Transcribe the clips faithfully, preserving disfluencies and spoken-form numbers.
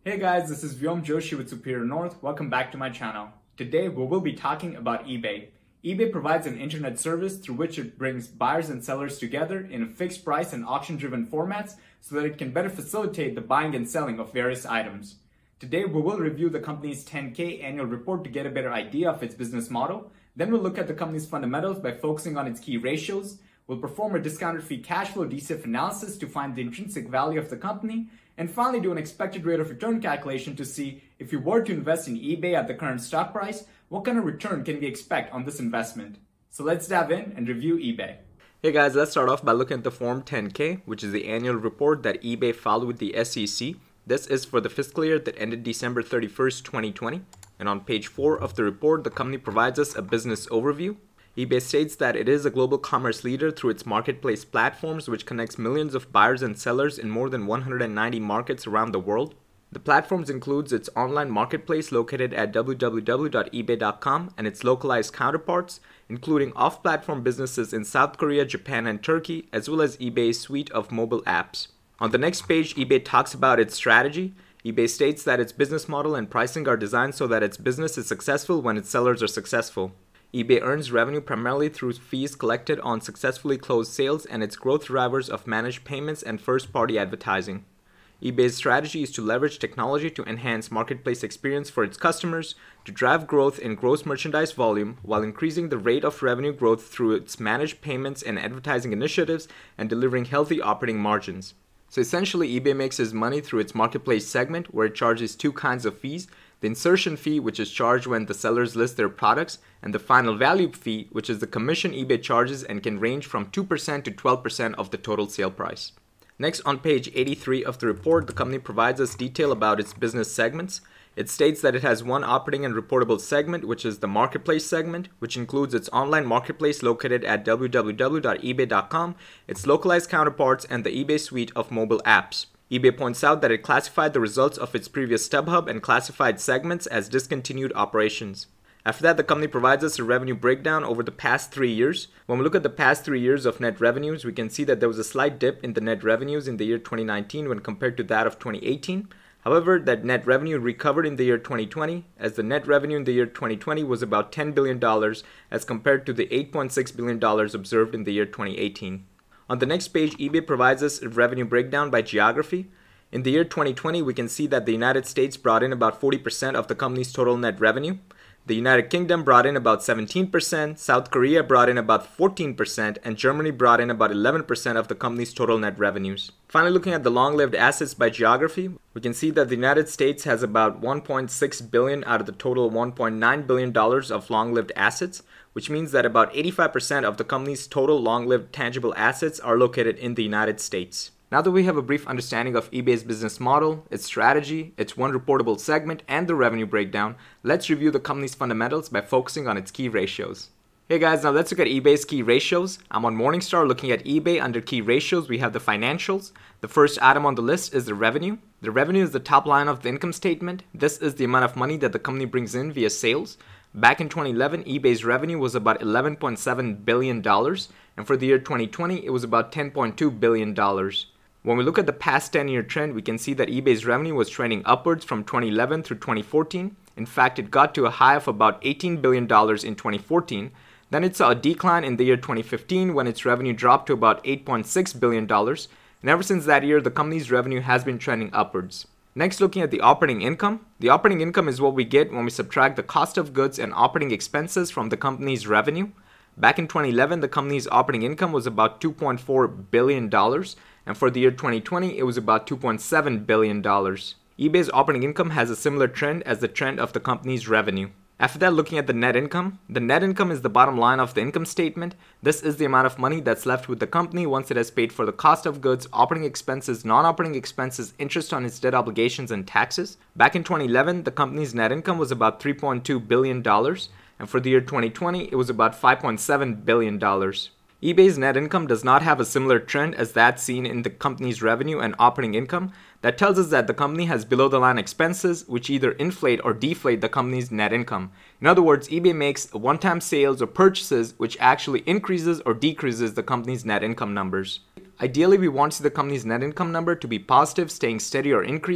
Hey guys, this is Vyom Joshi with Superior North. Welcome back to my channel. Today we will be talking about eBay. eBay provides an internet service through which it brings buyers and sellers together in a fixed price and auction-driven formats so that it can better facilitate the buying and selling of various items. Today we will review the company's ten K annual report to get a better idea of its business model. Then we'll look at the company's fundamentals by focusing on its key ratios. We'll perform a discounted free cash flow D C F analysis to find the intrinsic value of the company. And finally, do an expected rate of return calculation to see if you were to invest in eBay at the current stock price, what kind of return can we expect on this investment? So let's dive in and review eBay. Hey guys, let's start off by looking at the Form ten K, which is the annual report that eBay filed with the S E C. This is for the fiscal year that ended December thirty-first, twenty twenty. And on page four of the report, the company provides us a business overview. eBay states that it is a global commerce leader through its marketplace platforms, which connects millions of buyers and sellers in more than one hundred ninety markets around the world. The platforms includes its online marketplace located at w w w dot ebay dot com and its localized counterparts, including off-platform businesses in South Korea, Japan, and Turkey, as well as eBay's suite of mobile apps. On the next page, eBay talks about its strategy. eBay states that its business model and pricing are designed so that its business is successful when its sellers are successful. eBay earns revenue primarily through fees collected on successfully closed sales and its growth drivers of managed payments and first-party advertising. eBay's strategy is to leverage technology to enhance marketplace experience for its customers, to drive growth in gross merchandise volume while increasing the rate of revenue growth through its managed payments and advertising initiatives and delivering healthy operating margins. So essentially, eBay makes its money through its marketplace segment, where it charges two kinds of fees: the insertion fee, which is charged when the sellers list their products, and the final value fee, which is the commission eBay charges and can range from two percent to twelve percent of the total sale price. Next, on page eighty-three of the report, the company provides us detail about its business segments. It states that it has one operating and reportable segment, which is the marketplace segment, which includes its online marketplace located at w w w dot ebay dot com, its localized counterparts, and the eBay suite of mobile apps. eBay points out that it classified the results of its previous StubHub and classified segments as discontinued operations. After that, the company provides us a revenue breakdown over the past three years. When we look at the past three years of net revenues, we can see that there was a slight dip in the net revenues in the year twenty nineteen when compared to that of twenty eighteen. However, that net revenue recovered in the year twenty twenty, as the net revenue in the year twenty twenty was about ten billion dollars as compared to the eight point six billion dollars observed in the year twenty eighteen. On the next page, eBay provides us a revenue breakdown by geography. In the year twenty twenty, we can see that the United States brought in about forty percent of the company's total net revenue. The United Kingdom brought in about seventeen percent, South Korea brought in about fourteen percent, and Germany brought in about eleven percent of the company's total net revenues. Finally, looking at the long-lived assets by geography, we can see that the United States has about one point six billion dollars out of the total one point nine billion dollars of long-lived assets, which means that about eighty-five percent of the company's total long-lived tangible assets are located in the United States. Now that we have a brief understanding of eBay's business model, its strategy, its one reportable segment, and the revenue breakdown, let's review the company's fundamentals by focusing on its key ratios. Hey guys, now let's look at eBay's key ratios. I'm on Morningstar looking at eBay. Under key ratios, we have the financials. The first item on the list is the revenue. The revenue is the top line of the income statement. This is the amount of money that the company brings in via sales. Back in twenty eleven, eBay's revenue was about eleven point seven billion dollars, and for the year twenty twenty, it was about ten point two billion dollars. When we look at the past ten-year trend, we can see that eBay's revenue was trending upwards from twenty eleven through twenty fourteen. In fact, it got to a high of about eighteen billion dollars in twenty fourteen. Then it saw a decline in the year twenty fifteen when its revenue dropped to about eight point six billion dollars. And ever since that year, the company's revenue has been trending upwards. Next, looking at the operating income. The operating income is what we get when we subtract the cost of goods and operating expenses from the company's revenue. Back in twenty eleven, the company's operating income was about two point four billion dollars. And for the year twenty twenty, it was about two point seven billion dollars. eBay's operating income has a similar trend as the trend of the company's revenue. After that, looking at the net income. The net income is the bottom line of the income statement. This is the amount of money that's left with the company once it has paid for the cost of goods, operating expenses, non-operating expenses, interest on its debt obligations, and taxes. Back in twenty eleven, the company's net income was about three point two billion dollars. And for the year twenty twenty, it was about five point seven billion dollars. eBay's net income does not have a similar trend as that seen in the company's revenue and operating income. That tells us that the company has below-the-line expenses which either inflate or deflate the company's net income. In other words, eBay makes one-time sales or purchases which actually increases or decreases the company's net income numbers. Ideally, we want to see the company's net income number to be positive, staying steady or increasing.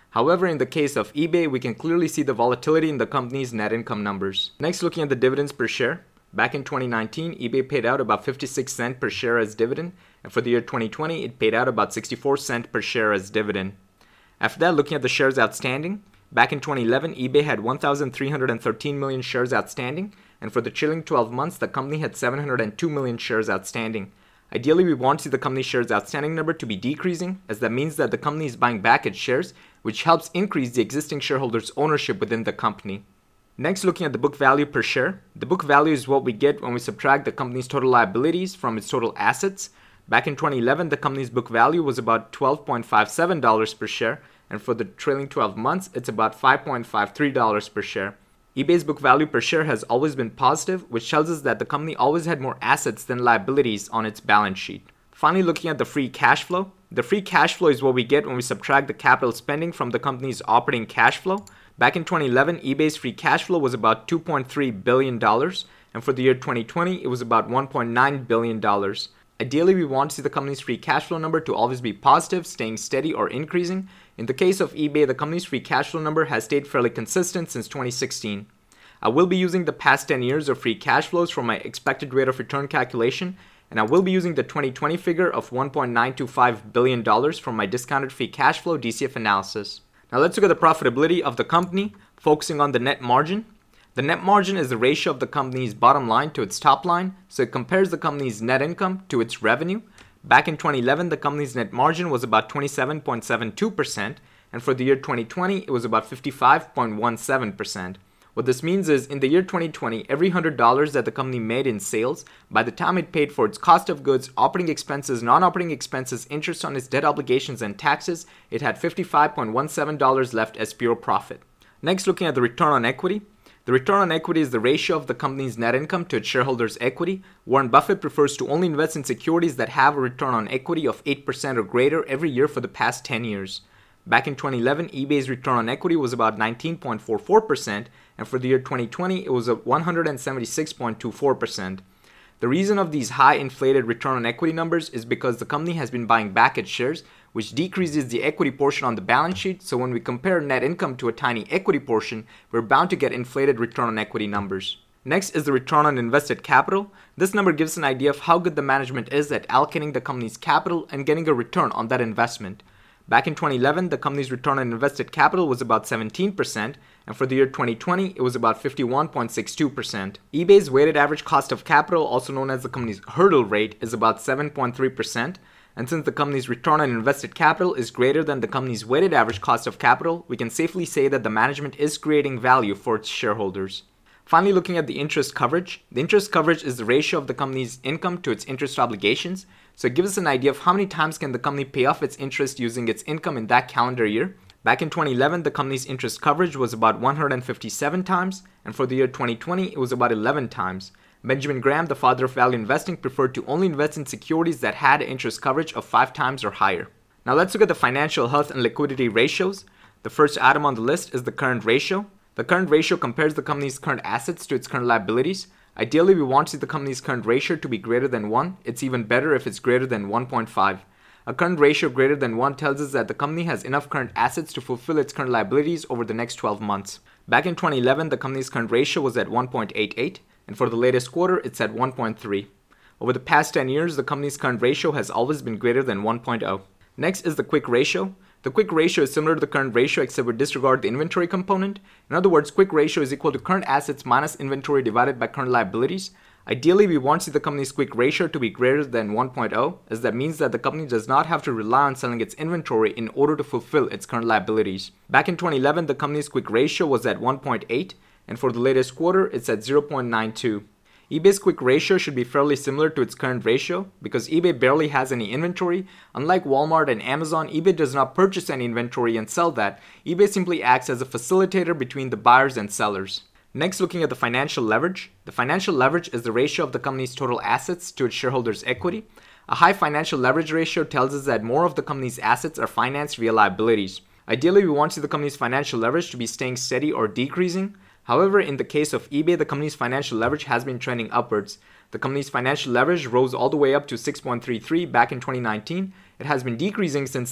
However, in the case of eBay, we can clearly see the volatility in the company's net income numbers. Next, looking at the dividends per share. Back in twenty nineteen, eBay paid out about fifty-six cents per share as dividend, and for the year twenty twenty, it paid out about sixty-four cents per share as dividend. After that, looking at the shares outstanding, back in twenty eleven, eBay had one thousand three hundred thirteen million shares outstanding, and for the trailing twelve months, the company had seven hundred two million shares outstanding. Ideally, we want to see the company's shares outstanding number to be decreasing, as that means that the company is buying back its shares, which helps increase the existing shareholders' ownership within the company. Next, looking at the book value per share. The book value is what we get when we subtract the company's total liabilities from its total assets. Back in twenty eleven, the company's book value was about twelve dollars and fifty-seven cents per share, and for the trailing twelve months, it's about five dollars and fifty-three cents per share. eBay's book value per share has always been positive, which tells us that the company always had more assets than liabilities on its balance sheet. Finally, looking at the free cash flow. The free cash flow is what we get when we subtract the capital spending from the company's operating cash flow. Back in twenty eleven, eBay's free cash flow was about two point three billion dollars, and for the year twenty twenty, it was about one point nine billion dollars. Ideally, we want to see the company's free cash flow number to always be positive, staying steady or increasing. In the case of eBay, the company's free cash flow number has stayed fairly consistent since twenty sixteen. I will be using the past ten years of free cash flows for my expected rate of return calculation, and I will be using the twenty twenty figure of one point nine two five billion dollars for my discounted free cash flow D C F analysis. Now let's look at the profitability of the company, focusing on the net margin. The net margin is the ratio of the company's bottom line to its top line, so it compares the company's net income to its revenue. Back in twenty eleven, the company's net margin was about twenty-seven point seven two percent, and for the year twenty twenty, it was about fifty-five point one seven percent. What this means is, in the year twenty twenty, every one hundred dollars that the company made in sales, by the time it paid for its cost of goods, operating expenses, non-operating expenses, interest on its debt obligations, and taxes, it had fifty-five point one seven dollars left as pure profit. Next, looking at the return on equity. The return on equity is the ratio of the company's net income to its shareholders' equity. Warren Buffett prefers to only invest in securities that have a return on equity of eight percent or greater every year for the past ten years. Back in twenty eleven, eBay's return on equity was about nineteen point four four percent, and for the year twenty twenty, it was at one hundred seventy-six point two four percent. The reason of these high inflated return on equity numbers is because the company has been buying back its shares, which decreases the equity portion on the balance sheet, so when we compare net income to a tiny equity portion, we're bound to get inflated return on equity numbers. Next is the return on invested capital. This number gives an idea of how good the management is at allocating the company's capital and getting a return on that investment. Back in twenty eleven, the company's return on invested capital was about seventeen percent, and for the year twenty twenty, it was about fifty-one point six two percent. eBay's weighted average cost of capital, also known as the company's hurdle rate, is about seven point three percent, and since the company's return on invested capital is greater than the company's weighted average cost of capital, we can safely say that the management is creating value for its shareholders. Finally, looking at the interest coverage. The interest coverage is the ratio of the company's income to its interest obligations. So it gives us an idea of how many times can the company pay off its interest using its income in that calendar year. Back in twenty eleven, the company's interest coverage was about one hundred fifty-seven times, and for the year twenty twenty, it was about eleven times. Benjamin Graham, the father of value investing, preferred to only invest in securities that had interest coverage of five times or higher. Now let's look at the financial health and liquidity ratios. The first item on the list is the current ratio. The current ratio compares the company's current assets to its current liabilities. Ideally, we want to see the company's current ratio to be greater than one. It's even better if it's greater than one point five. A current ratio greater than one tells us that the company has enough current assets to fulfill its current liabilities over the next twelve months. Back in twenty eleven, the company's current ratio was at one point eight eight, and for the latest quarter, it's at one point three. Over the past ten years, the company's current ratio has always been greater than one point zero. Next is the quick ratio. The quick ratio is similar to the current ratio except we disregard the inventory component. In other words, quick ratio is equal to current assets minus inventory divided by current liabilities. Ideally, we want to see the company's quick ratio to be greater than one point zero, as that means that the company does not have to rely on selling its inventory in order to fulfill its current liabilities. Back in twenty eleven, the company's quick ratio was at one point eight, and for the latest quarter, it's at zero point nine two. eBay's quick ratio should be fairly similar to its current ratio because eBay barely has any inventory. Unlike Walmart and Amazon, eBay does not purchase any inventory and sell that. eBay simply acts as a facilitator between the buyers and sellers. Next, looking at the financial leverage. The financial leverage is the ratio of the company's total assets to its shareholders' equity. A high financial leverage ratio tells us that more of the company's assets are financed via liabilities. Ideally, we want to see the company's financial leverage to be staying steady or decreasing. However, in the case of eBay, the company's financial leverage has been trending upwards. The company's financial leverage rose all the way up to six point three three back in twenty nineteen. It has been decreasing since then.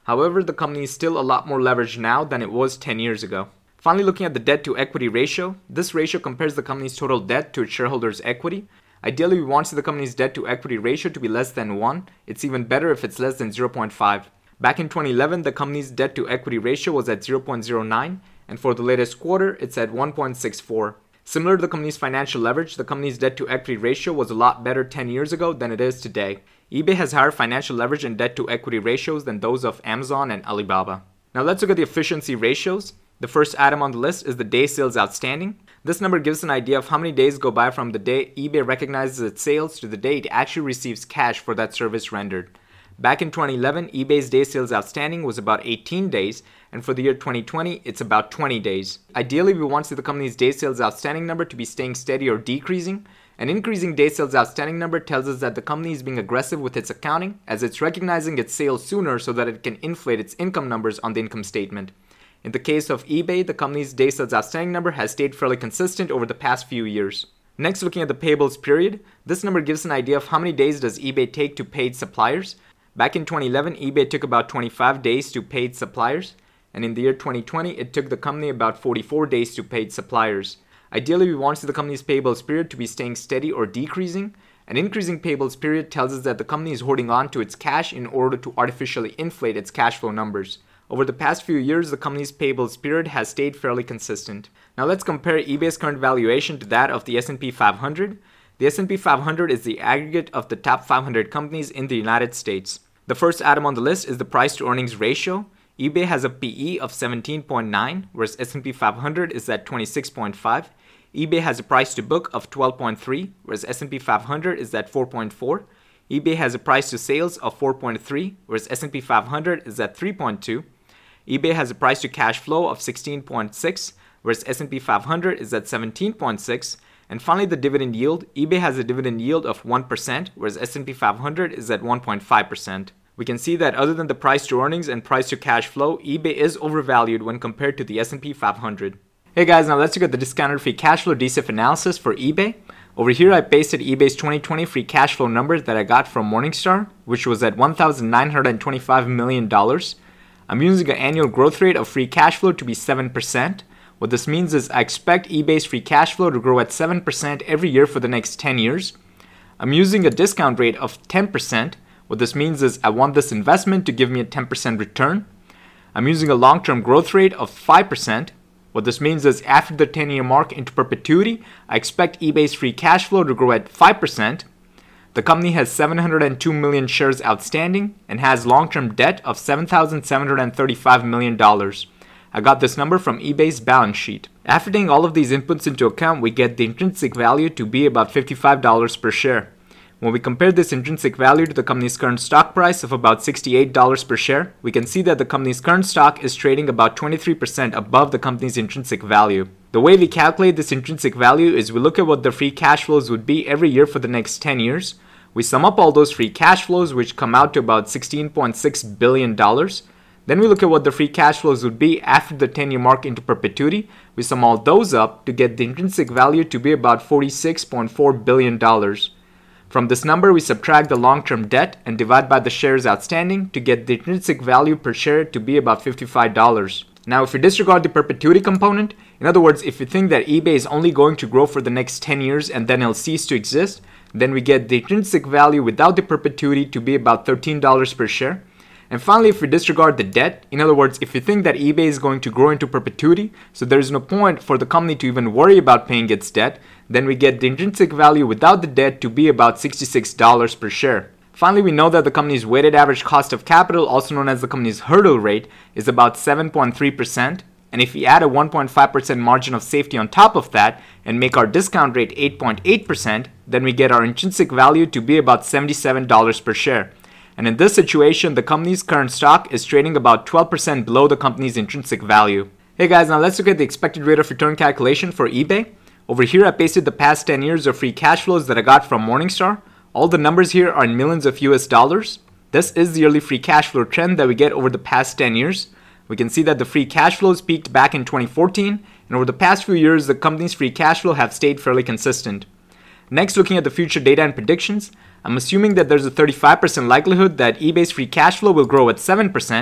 However, the company is still a lot more leveraged now than it was ten years ago. Finally, looking at the debt to equity ratio, this ratio compares the company's total debt to its shareholders' equity. Ideally, we want to see the company's debt to equity ratio to be less than one. It's even better if it's less than zero point five. Back in twenty eleven, the company's debt to equity ratio was at zero point zero nine, and for the latest quarter, it's at one point six four. Similar to the company's financial leverage, the company's debt to equity ratio was a lot better ten years ago than it is today. eBay has higher financial leverage and debt to equity ratios than those of Amazon and Alibaba. Now let's look at the efficiency ratios. The first item on the list is the day sales outstanding. This number gives an idea of how many days go by from the day eBay recognizes its sales to the day it actually receives cash for that service rendered. Back in twenty eleven, eBay's day sales outstanding was about eighteen days, and for the year twenty twenty, it's about twenty days. Ideally, we want to see the company's day sales outstanding number to be staying steady or decreasing. An increasing day sales outstanding number tells us that the company is being aggressive with its accounting, as it's recognizing its sales sooner so that it can inflate its income numbers on the income statement. In the case of eBay, the company's day sales outstanding number has stayed fairly consistent over the past few years. Next, looking at the payables period, this number gives an idea of how many days does eBay take to pay its suppliers. Back in twenty eleven, eBay took about twenty-five days to pay its suppliers, and in the year twenty twenty, it took the company about forty-four days to pay its suppliers. Ideally, we want to see the company's payables period to be staying steady or decreasing. An increasing payables period tells us that the company is holding on to its cash in order to artificially inflate its cash flow numbers. Over the past few years, the company's payables period has stayed fairly consistent. Now let's compare eBay's current valuation to that of the S and P five hundred. The S and P five hundred is the aggregate of the top five hundred companies in the United States. The first item on the list is the price to earnings ratio. eBay has a P E of seventeen point nine, whereas S and P five hundred is at twenty-six point five. eBay has a price to book of twelve point three, whereas S and P five hundred is at four point four. eBay has a price to sales of four point three, whereas S and P five hundred is at three point two. eBay has a price to cash flow of sixteen point six, whereas S and P five hundred is at seventeen point six. And finally, the dividend yield. eBay has a dividend yield of one percent, whereas S and P five hundred is at one point five percent. We can see that other than the price to earnings and price to cash flow, eBay is overvalued when compared to the S and P five hundred. Hey guys, now let's look at the discounted free cash flow D C F analysis for eBay. Over here, I pasted eBay's twenty twenty free cash flow numbers that I got from Morningstar, which was at one thousand nine hundred twenty-five million dollars. I'm using an annual growth rate of free cash flow to be seven percent. What this means is I expect eBay's free cash flow to grow at seven percent every year for the next ten years. I'm using a discount rate of ten percent. What this means is I want this investment to give me a ten percent return. I'm using a long-term growth rate of five percent. What this means is after the ten-year mark into perpetuity, I expect eBay's free cash flow to grow at five percent. The company has seven hundred two million shares outstanding and has long-term debt of seven thousand seven hundred thirty-five million dollars. I got this number from eBay's balance sheet. After taking all of these inputs into account, we get the intrinsic value to be about fifty-five dollars per share. When we compare this intrinsic value to the company's current stock price of about sixty-eight dollars per share, we can see that the company's current stock is trading about twenty-three percent above the company's intrinsic value. The way we calculate this intrinsic value is we look at what the free cash flows would be every year for the next ten years. We sum up all those free cash flows, which come out to about sixteen point six billion dollars. Then we look at what the free cash flows would be after the ten-year mark into perpetuity. We sum all those up to get the intrinsic value to be about forty-six point four billion dollars. From this number, we subtract the long-term debt and divide by the shares outstanding to get the intrinsic value per share to be about fifty-five dollars. Now, if we disregard the perpetuity component, in other words, if we think that eBay is only going to grow for the next ten years and then it'll cease to exist, then we get the intrinsic value without the perpetuity to be about thirteen dollars per share. And finally, if we disregard the debt, in other words, if we think that eBay is going to grow into perpetuity, so there is no point for the company to even worry about paying its debt, then we get the intrinsic value without the debt to be about sixty-six dollars per share. Finally, we know that the company's weighted average cost of capital, also known as the company's hurdle rate, is about seven point three percent. And if we add a one point five percent margin of safety on top of that and make our discount rate eight point eight percent, then we get our intrinsic value to be about seventy-seven dollars per share. And in this situation, the company's current stock is trading about twelve percent below the company's intrinsic value. Hey guys, now let's look at the expected rate of return calculation for eBay. Over here, I pasted the past ten years of free cash flows that I got from Morningstar. All the numbers here are in millions of U S dollars. This is the yearly free cash flow trend that we get over the past ten years. We can see that the free cash flows peaked back in twenty fourteen, and over the past few years, the company's free cash flow have stayed fairly consistent. Next, looking at the future data and predictions, I'm assuming that there's a thirty-five percent likelihood that eBay's free cash flow will grow at seven percent.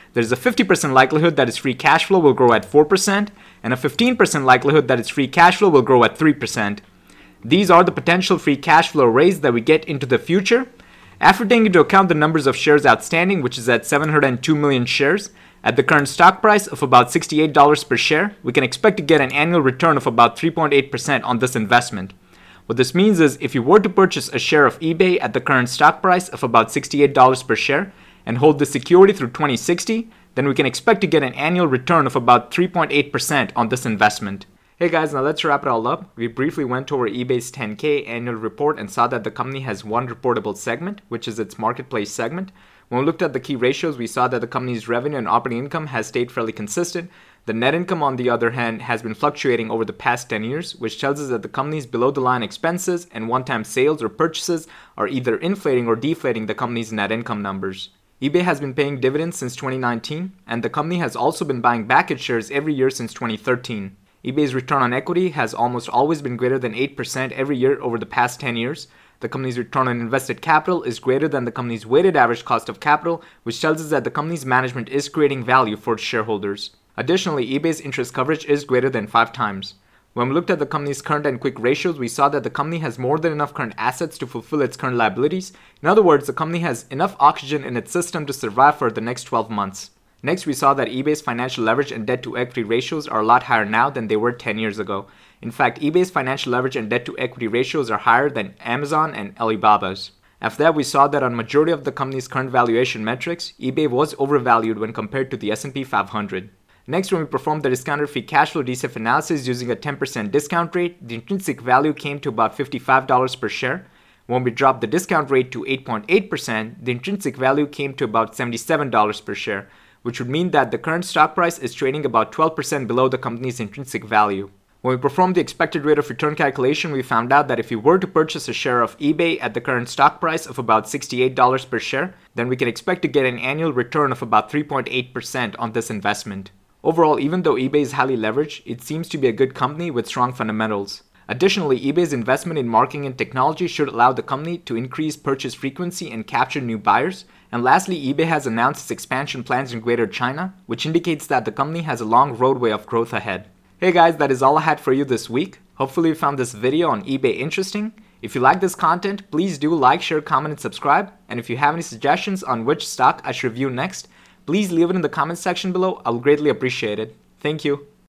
there's a fifty percent likelihood that its free cash flow will grow at four percent, and a fifteen percent likelihood that its free cash flow will grow at three percent. These are the potential free cash flow arrays that we get into the future. After taking into account the numbers of shares outstanding, which is at seven hundred two million shares, at the current stock price of about sixty-eight dollars per share, we can expect to get an annual return of about three point eight percent on this investment. What this means is if you were to purchase a share of eBay at the current stock price of about sixty-eight dollars per share and hold the security through twenty sixty, then we can expect to get an annual return of about three point eight percent on this investment. Hey guys, now let's wrap it all up. We briefly went over eBay's ten K annual report and saw that the company has one reportable segment, which is its marketplace segment. When we looked at the key ratios, we saw that the company's revenue and operating income has stayed fairly consistent. The net income, on the other hand, has been fluctuating over the past ten years, which tells us that the company's below-the-line expenses and one-time sales or purchases are either inflating or deflating the company's net income numbers. eBay has been paying dividends since twenty nineteen, and the company has also been buying back its shares every year since twenty thirteen. eBay's return on equity has almost always been greater than eight percent every year over the past ten years. The company's return on invested capital is greater than the company's weighted average cost of capital, which tells us that the company's management is creating value for its shareholders. Additionally, eBay's interest coverage is greater than five times. When we looked at the company's current and quick ratios, we saw that the company has more than enough current assets to fulfill its current liabilities. In other words, the company has enough oxygen in its system to survive for the next twelve months. Next, we saw that eBay's financial leverage and debt-to-equity ratios are a lot higher now than they were ten years ago. In fact, eBay's financial leverage and debt-to-equity ratios are higher than Amazon and Alibaba's. After that, we saw that on majority of the company's current valuation metrics, eBay was overvalued when compared to the S and P five hundred. Next, when we performed the discounted free cash flow D C F analysis using a ten percent discount rate, the intrinsic value came to about fifty-five dollars per share. When we dropped the discount rate to eight point eight percent, the intrinsic value came to about seventy-seven dollars per share, which would mean that the current stock price is trading about twelve percent below the company's intrinsic value. When we performed the expected rate of return calculation, we found out that if we were to purchase a share of eBay at the current stock price of about sixty-eight dollars per share, then we can expect to get an annual return of about three point eight percent on this investment. Overall, even though eBay is highly leveraged, it seems to be a good company with strong fundamentals. Additionally, eBay's investment in marketing and technology should allow the company to increase purchase frequency and capture new buyers. And lastly, eBay has announced its expansion plans in Greater China, which indicates that the company has a long roadway of growth ahead. Hey guys, that is all I had for you this week. Hopefully you found this video on eBay interesting. If you like this content, please do like, share, comment, and subscribe. And if you have any suggestions on which stock I should review next, please leave it in the comment section below. I will greatly appreciate it. Thank you.